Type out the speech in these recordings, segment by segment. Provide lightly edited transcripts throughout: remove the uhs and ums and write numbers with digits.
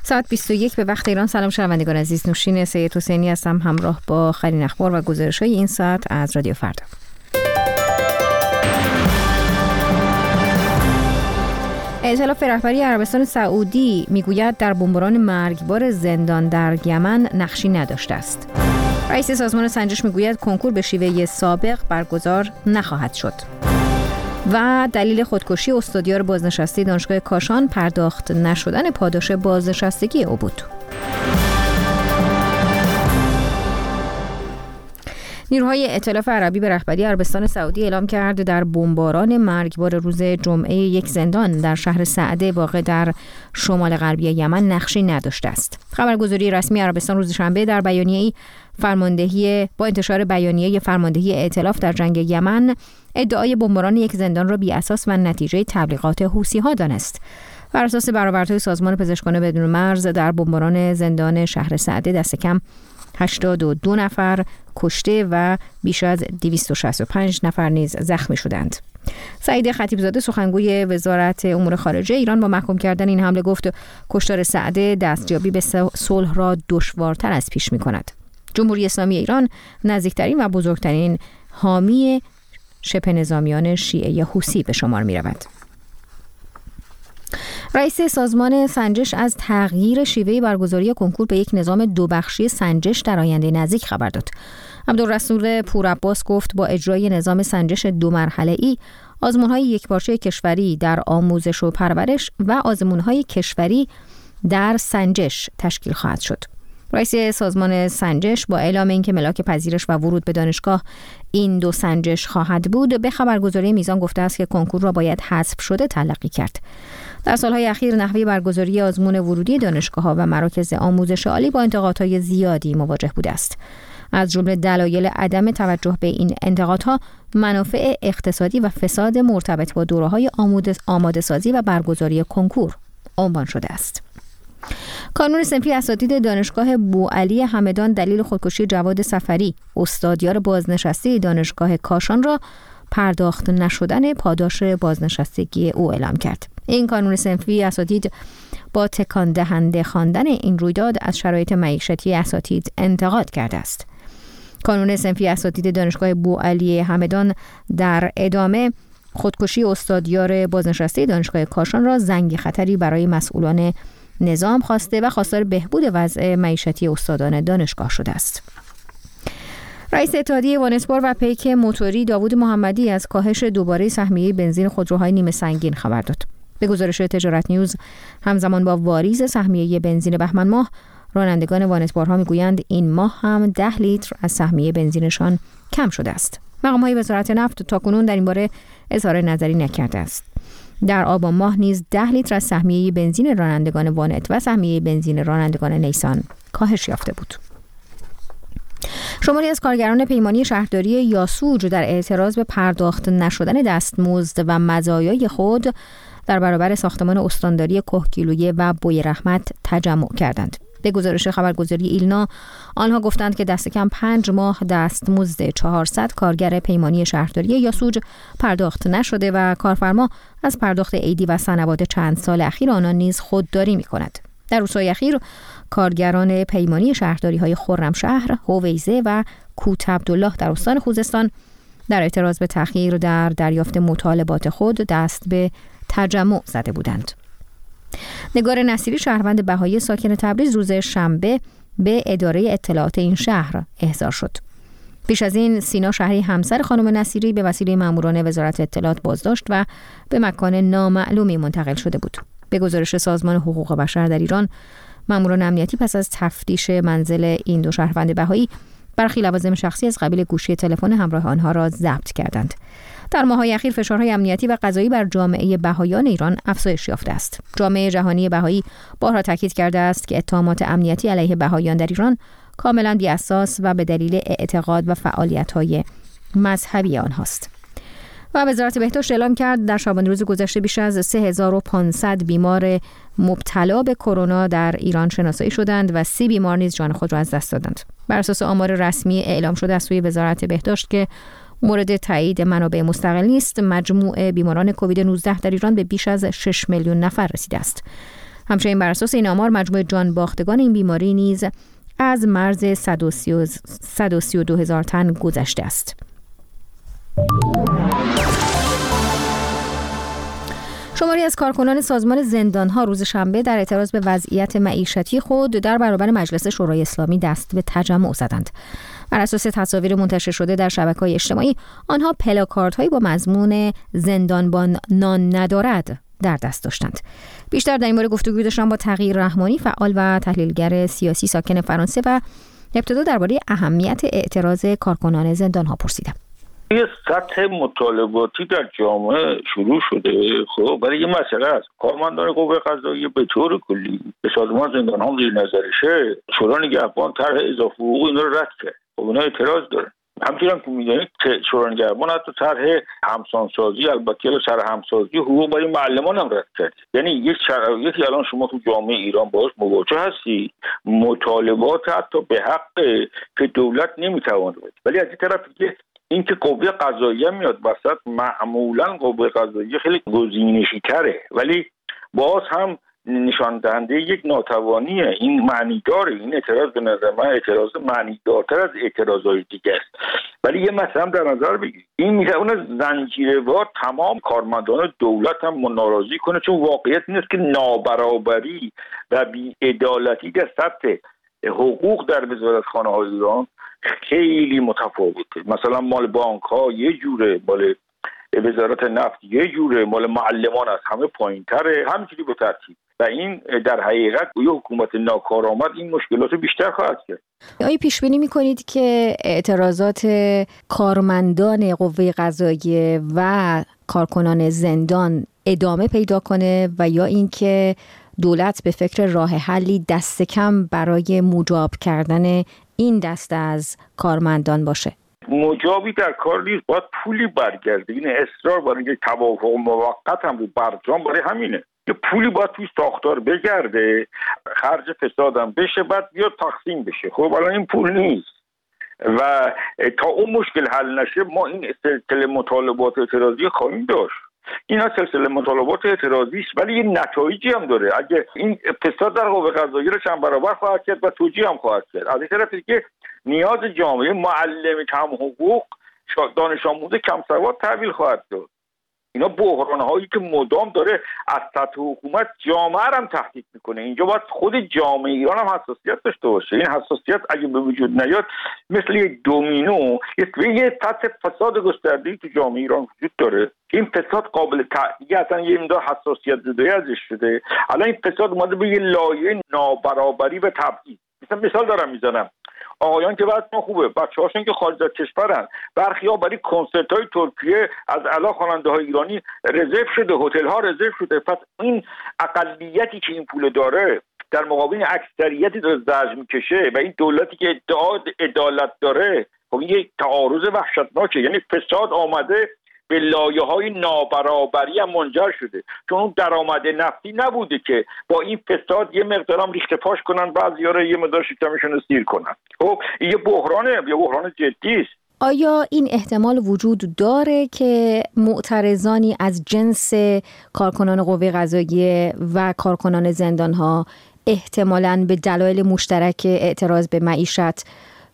ساعت 21 به وقت ایران. سلام شنوندگان عزیز، نوشین سید حسینی هستم همراه با آخرین اخبار و گزارش‌های این ساعت از رادیو فردا. ائتلاف رهبری عربستان سعودی میگوید در بمباران مرگبار زندان در یمن نقشی نداشته است. رئیس سازمان سنجش میگوید کنکور به شیوه سابق برگزار نخواهد شد. و دلیل خودکشی استادیار بازنشسته دانشگاه کاشان پرداخت نشدن پاداش بازنشستگی او بود. نیروهای ائتلاف عربی به رهبری عربستان سعودی اعلام کرد در بمباران مرگبار روز جمعه یک زندان در شهر سعده واقع در شمال غربی یمن نقشی نداشته است. خبرگزاری رسمی عربستان روز شنبه در بیانیه‌ای با انتشار بیانیه فرماندهی ائتلاف در جنگ یمن ادعای بمباران یک زندان را بی اساس و نتیجه تبلیغات حوثی‌ها دانست. بر اساس برآوردهای سازمان پزشکان بدون مرز در بمباران زندان شهر سعده دست کم 82 نفر کشته و بیش از 265 نفر نیز زخمی شدند. سعید خطیبزاده سخنگوی وزارت امور خارجه ایران با محکوم کردن این حمله گفت کشتار سعده دستیابی به صلح را دشوارتر از پیش می‌کند. جمهوری اسلامی ایران نزدیکترین و بزرگترین حامی شبه نظامیان شیعه حوثی به شمار می‌رود. رئیس سازمان سنجش از تغییر شیوه برگزاری کنکور به یک نظام دوبخشی سنجش در آینده نزدیک خبر داد. عبدالرسول پورعباس گفت با اجرای نظام سنجش 2 مرحله‌ای آزمون‌های یکپارچه کشوری در آموزش و پرورش و آزمون‌های کشوری در سنجش تشکیل خواهد شد. رئیس سازمان سنجش با اعلام اینکه ملاک پذیرش و ورود به دانشگاه این 2 سنجش خواهد بود به خبرگزاری میزان گفته است که کنکور را باید حذف شده تلقی کرد. در سالهای اخیر نحوه برگزاری آزمون ورودی دانشگاه‌ها و مراکز آموزش عالی با انتقادهای زیادی مواجه بوده است. از جمله دلایل عدم توجه به این انتقادها منافع اقتصادی و فساد مرتبط با دوره‌های آماده سازی و برگزاری کنکور عنوان شده است. کانون صنفی اساتید دانشگاه بوعلی همدان دلیل خودکشی جواد سفری استادیار بازنشسته دانشگاه کاشان را پرداخت نشدن پاداش بازنشستگی او اعلام کرد. این کانون صنفی اساتید با تکان دهنده خواندن این رویداد از شرایط معیشتی اساتید انتقاد کرده است. کانون صنفی اساتید دانشگاه بوعلی همدان در ادامه خودکشی استادیار بازنشسته دانشگاه کاشان را زنگ خطری برای مسئولان نظام خواسته و خواستار بهبود وضع معیشتی استادان دانشگاه شده است. رئیس اتحادیه وانتبار و پیک موتوری داوود محمدی از کاهش دوباره سهمیه بنزین خودروهای نیمه سنگین خبر داد. به گزارش تجارت نیوز همزمان با واریز سهمیه بنزین بهمن ماه رانندگان وانتبارها میگویند این ماه هم 10 لیتر از سهمیه بنزینشان کم شده است. مقام‌های وزارت نفت تاکنون در این باره اظهار نظری نکرده است. در آبان ماه نیز 10 لیتر از سهمیه بنزین رانندگان وانت و سهمیه بنزین رانندگان نیسان کاهش یافته بود. شماری از کارگران پیمانی شهرداری یاسوج در اعتراض به پرداخت نشدن دستمزد و مزایای خود در برابر ساختمان استانداری کهگیلویه و بوی رحمت تجمع کردند. به گزارش خبرگزاری ایلنا آنها گفتند که دست کم 5 ماه دستمزد 400 کارگر پیمانی شهرداری یاسوج پرداخت نشده و کارفرما از پرداخت عیدی و سنوات چند سال اخیر آنان نیز خودداری می‌کند. در روزهای اخیر کارگران پیمانی شهرداری‌های خرمشهر، هویزه و کوت عبدالله در استان خوزستان در اعتراض به تأخیر در دریافت مطالبات خود دست به تجمع زده بودند. نگار نصیری شهروند بهایی ساکن تبریز روز شنبه به اداره اطلاعات این شهر احضار شد. پیش از این سینا شهری همسر خانم نصیری به وسیله ماموران وزارت اطلاعات بازداشت و به مکان نامعلومی منتقل شده بود. به گزارش سازمان حقوق بشر در ایران ماموران امنیتی پس از تفتیش منزل این 2 شهروند بهایی برخی لوازم شخصی از قبیل گوشی تلفن همراه آنها را ضبط کردند. در ماه‌های اخیر فشارهای امنیتی و قضایی بر جامعه بهایان ایران افزایش یافته است. جامعه جهانی بهایی بارها تاکید کرده است که اتهامات امنیتی علیه بهایان در ایران کاملا بی‌اساس و به دلیل اعتقاد و فعالیت‌های مذهبی آنهاست. و وزارت بهداشت اعلام کرد در شبانه روز گذشته بیش از 3500 بیمار مبتلا به کرونا در ایران شناسایی شدند و 30 بیمار نیز جان خود را از دست دادند. بر اساس آمار رسمی اعلام شده از سوی وزارت بهداشت که مورد تایید منابع مستقل نیست، مجموع بیماران کووید 19 در ایران به بیش از 6 میلیون نفر رسیده است. همچنین بر اساس این آمار مجموع جان باختگان این بیماری نیز از مرز 132,000 تن گذشته است. شماری از کارکنان سازمان زندان‌ها روز شنبه در اعتراض به وضعیت معیشتی خود در برابر مجلس شورای اسلامی دست به تجمع زدند. بر اساس تصاویر منتشر شده در شبکه‌های اجتماعی، آنها پلاکاردهایی با مضمون زندانبان نان ندارد در دست داشتند. بیشتر در این باره گفتگو داشتم با تغییر رحمانی، فعال و تحلیلگر سیاسی ساکن فرانسه، و ابتدا درباره اهمیت اعتراض کارکنان زندان‌ها پرسیدم. یه سطح مطالباتی در جامعه شروع شده. خب برای یه مسئله است. کارمندان قوه قضاییه به طور کلی به سازمان زندان‌ها زیر نظرشه، شورای نگهبان طرح اضافه حقوق اینا رو رد کرد. خب اینا اعتراض داره. همچنین که می‌دونید که شورای نگهبان حتی طرح همسانسازی، البته سر همسازی حقوق برای معلمان هم رد کرد. یعنی یک شرایطی الان شما تو جامعه ایران باهاش مواجه هستی، مطالبات حتی به حق که دولت نمی‌تواند بده. ولی از این طرف که این که قوه قضاییه میاد وسط، معمولا قوه قضاییه خیلی گزینشی تره، ولی باز هم نشان دهنده یک ناتوانیه. این معنی داره. این اعتراض به نظر من اعتراض معنی دارتر از اعتراضهای دیگه است. ولی یه مسئله در نظر بگیرید، این میتونه زنجیروار تمام کارمندان دولت هم ناراضی کنه، چون واقعیت این است که نابرابری و بی‌عدالتی در سطح حقوق در وزارتخانه‌های ایران خیلی متفاوته. مثلا مال بانک ها یه جوره، مال وزارت نفت یه جوره، مال معلمان از همه پایین تره، همینجوری به ترتیب. و این در حقیقت یه حکومت ناکارآمد این مشکلات بیشتر خواهد کرد. آیا پیش بینی می‌کنید که اعتراضات کارمندان قوه قضاییه و کارکنان زندان ادامه پیدا کنه و یا اینکه دولت به فکر راه حلی دست کم برای مجاب کردن این دسته از کارمندان باشه؟ مجابی در کار نیست، باید پولی برگرده. این اصرار برای یک توافق موقت هم رو برجام برای همینه. یه پولی باید توی ساختار بگرده، خرج فسادم بشه، بعد بیاد تقسیم بشه. خب الان این پول نیست و تا اون مشکل حل نشه ما این سلسله مطالبات اعتراضی خواهیم داشت. این سلسله مطالبات اعتراضی است، ولی یه نتایجی هم داره. اگه این فساد در قوه قضاییه رو چند برابر خواهد کرد و توجیه هم خواهد کرد. از این طرفی که نیاز جامعه معلم کم حقوق، دانش آموز کم سواد تحویل خواهد داد. اینا بحران‌هایی که مدام داره از سطح حکومت جامعه رو هم تهدید میکنه. اینجا باید خود جامعه ایران هم حساسیت داشته باشه. این حساسیت اگه به وجود نیاد مثل یک دومینو یه سطح فساد گسترده‌ای تو جامعه ایران وجود داره. این فساد قابل تعیین، اصلا یه مقدار حساسیت زدایی ازش شده. الان این فساد اومده به یه لایه نابرابری و تبعیض. مثال دارم میزنم. آقایان که وضع خوبه، بچه‌هاشون که خارج از کشورن، برخی‌ها برای کنسرت‌های ترکیه از اعلی خواننده‌های ایرانی رزرو شده، هتل‌ها رزرو شده. پس این اقلیتی که این پول داره در مقابل اکثریتی داره زجر می‌کشه و این دولتی که ادعا عدالت داره، خب این یک تعارض وحشتناکه. یعنی فساد آمده به لایه‌های نابرابری هم منجر شده، چون اون درآمد نفتی نبوده که با این فساد یه مقدارم ریخته پاش کنن، بعضی‌ها رو یه مقدار شکمشون رو سیر کنن. خب این یه بحران جدی است. آیا این احتمال وجود داره که معترضانی از جنس کارکنان قوه قضاییه و کارکنان زندان‌ها احتمالاً به دلایل مشترک اعتراض به معیشت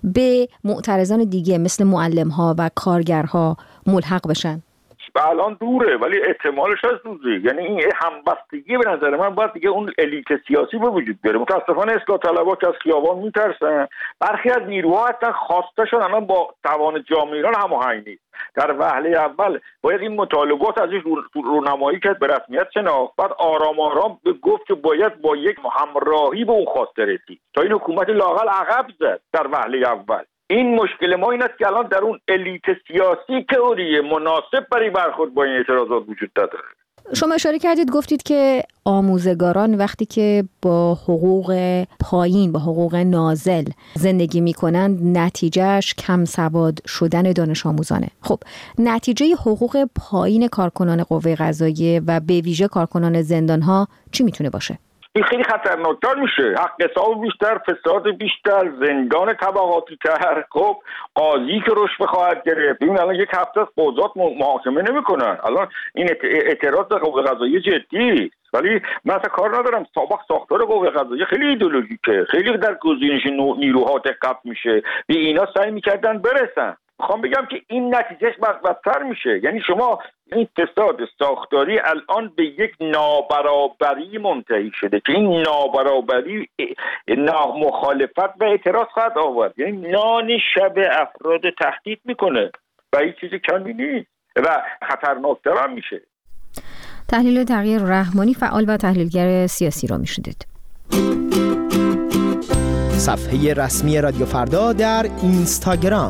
به معترضان دیگه مثل معلم‌ها و کارگرها ملحق بشن؟ الان دوره، ولی احتمالش از دوزه. یعنی این همبستگی به نظر من باید دیگه اون الیت سیاسی به وجود بیاره. متاسفانه اصلاح طلبها که از خیابان میترسن، برخی از نیروها حتی خواستشون الان با توان جامعه ایران هماهنگ نیست. در وهله اول باید این مطالبات ازش رونمایی کرد، به رسمیت شناخت، بعد آرام آرام به گفت که باید با یک همراهی به اون خواسته رسید تا این حکومت لااقل عقب زد در وهله اول. این مشکل ما این است که الان در اون الیت سیاسی تئوری مناسب برای برخورد با این اعتراضات وجود نداره. شما اشاره کردید، گفتید که آموزگاران وقتی که با حقوق پایین، با حقوق نازل زندگی میکنند، نتیجهش کم سواد شدن دانش آموزانه. خب نتیجه حقوق پایین کارکنان قوه قضاییه و به ویژه کارکنان زندانها چی میتونه باشه؟ این خیلی خطرناکتر میشه. حق حساب بیشتر، فساد بیشتر، زندان طبقاتی تر، خب قاضی که رشوه خواهد گرفت. ببین الان یک هفته از قضات محاکمه نمیکنن. الان این اعتراض در قوه قضاییه جدی. ولی من کار ندارم. سابق ساختار قوه قضاییه خیلی ایدئولوژیکه، خیلی در گزینش نیروها دقت میشه، به اینا سعی میکردن برسن. میخوام بگم که این نتیجهش بدتر میشه. یعنی شما این فساد ساختاری الان به یک نابرابری منتهی شده که این نابرابری مخالفت و اعتراض خواهد آورد. یعنی نان شب افراد تهدید میکنه و این چیز کمی نیست و خطرناکتر هم میشه. تحلیل تغییر رحمانی، فعال و تحلیلگر سیاسی را میشنیدید. صفحه رسمی رادیو فردا در اینستاگرام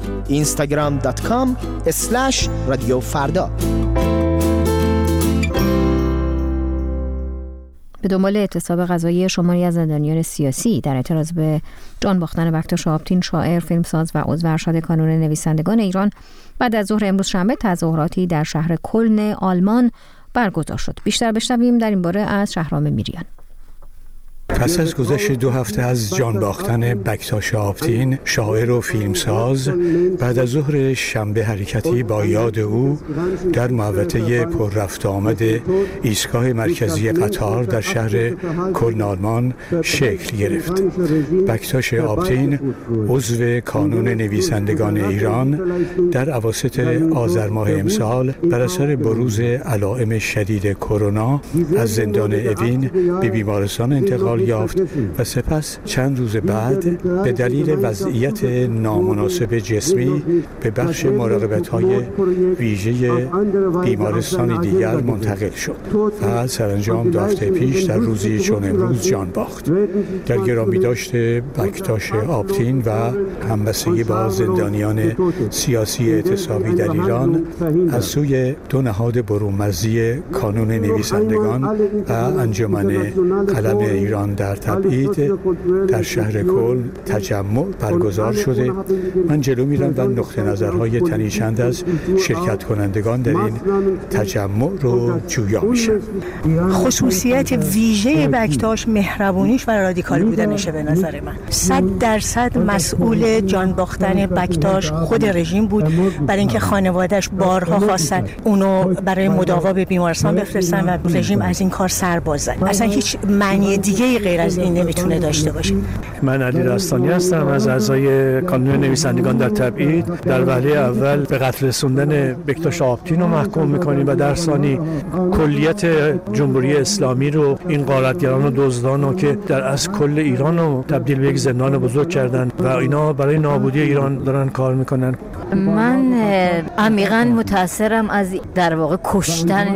instagram.com/رادیو فردا. به دنبال اعتصاب قضایی شماری از زندانیان سیاسی در اعتراض به جان باختن بکتاش آپتین، شاعر، فیلمساز و عضو ارشد کانون نویسندگان ایران، بعد از ظهر امروز شنبه تظاهراتی در شهر کلن آلمان برگزار شد. بیشتر بشنویم در این باره از شهرام میریان. پس از گذشت 2 هفته از جان باختن بکتاش آپتین، شاعر و فیلمساز، بعد از ظهر شنبه حرکتی با یاد او در محوطه پر رفت آمد ایستگاه مرکزی قطار در شهر کلن آلمان شکل گرفت. بکتاش آپتین، عضو کانون نویسندگان ایران، در اواسط آذر ماه امسال بر اثر بروز علائم شدید کرونا از زندان اوین به بیمارستان انتقال یافت و سپس چند روز بعد به دلیل وضعیت نامناسب جسمی به بخش مراقبت‌های ویژه بیمارستان دیگر منتقل شد و سرانجام 2 هفته پیش در روزی چون امروز جان باخت. در گرامی داشت بکتاش آپتین و همبستگی با زندانیان سیاسی اعتصابی در ایران از سوی 2 نهاد برون‌مرزی کانون نویسندگان و انجمن قلم ایران در تبعید در شهر کلن تجمع برگزار شده. من جلو میرم و نقطه نظرهای تنیچند از شرکت کنندگان در این تجمع رو جویا میشم. خصوصیت ویژه بکتاش مهربونیش و رادیکال بودنشه به نظر من. 100% مسئول جان باختن بکتاش خود رژیم بود، برای اینکه خانواده‌اش بارها خواستن اونو برای مداوا به بیمارستان بفرستن و رژیم از این کار سر باز زد. اصلا هیچ معنی دیگه غیر از این نمیتونه داشته باشه. من علی رستانی هستم، از اعضای کانون نویسندگان در تبعید. در وهله اول به قتل رسوندن بکتاش آپتین رو محکوم میکنیم و در ثانی کلیت جمهوری اسلامی رو، این غارتگران و دزدان رو که در از کل ایران رو تبدیل به یک زندان بزرگ کردن و اینا برای نابودی ایران دارن کار میکنن. من عمیقاً متأثرم از در واقع کشتن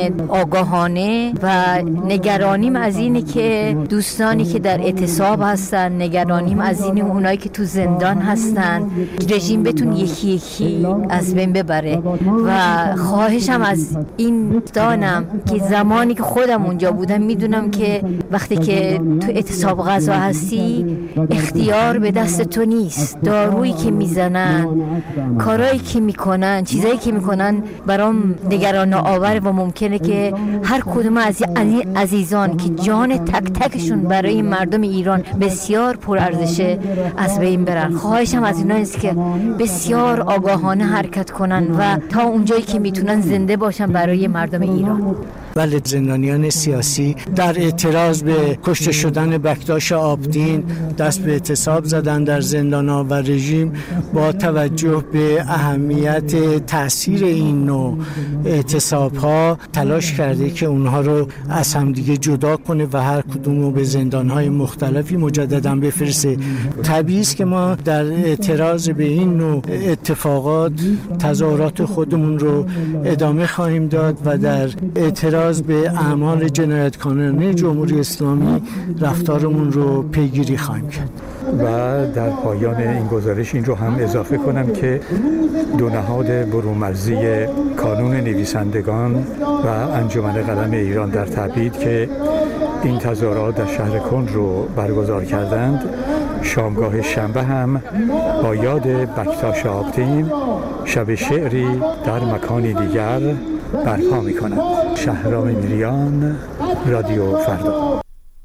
آگاهانه و نگرانیم از اینه که دوستانی که در اعتصاب هستن، نگرانیم از این اونایی که تو زندان هستن رژیم بتون یکی یکی از بین ببره و خواهشم از این دانم که زمانی که خودم اونجا بودم میدونم که وقتی که تو اعتصاب غذا هستی اختیار به دست تو نیست. دارویی که میزنن، کارهایی که میکنن، چیزایی که میکنن برام نگران آور و ممکنه که هر کدوم از این عزیزان که جان تک تکشون برای مردم ایران بسیار پرارزشه از بین برن. خواهشم از اینا است که بسیار آگاهانه حرکت کنن و تا اونجایی که میتونن زنده باشن برای مردم ایران. ولی زندانیان سیاسی در اعتراض به کشته شدن بکتاش آپتین دست به اعتصاب زدن در زندان‌ها و رژیم با توجه به اهمیت تأثیر این نوع اعتصاب‌ها تلاش کرده که اونها رو از همدیگه جدا کنه و هر کدوم رو به زندان‌های مختلفی مجدداً بفرسته. طبیعی است که ما در اعتراض به این نوع اتفاقات تظاهرات خودمون رو ادامه خواهیم داد و در اعتراض به اعمال جنایتکارانه جمهوری اسلامی رفتارمون رو پیگیری خواهیم کرد. و در پایان این گزارش این رو هم اضافه کنم که 2 نهاد برون‌مرزی کانون نویسندگان و انجمن قلم ایران در تبعید که این تظاهرات در شهر کلن رو برگزار کردند، شامگاه شنبه هم با یاد بکتاش آپتین شب شعری در مکانی دیگر برپا می‌کنند. شهرام میریان، رادیو فردا.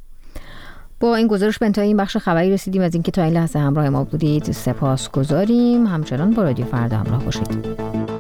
با این گزارش به انتهای این بخش خبری رسیدیم. از اینکه تا این لحظه همراه ما بودید سپاسگزاریم. همچنان با رادیو فردا همراه باشید.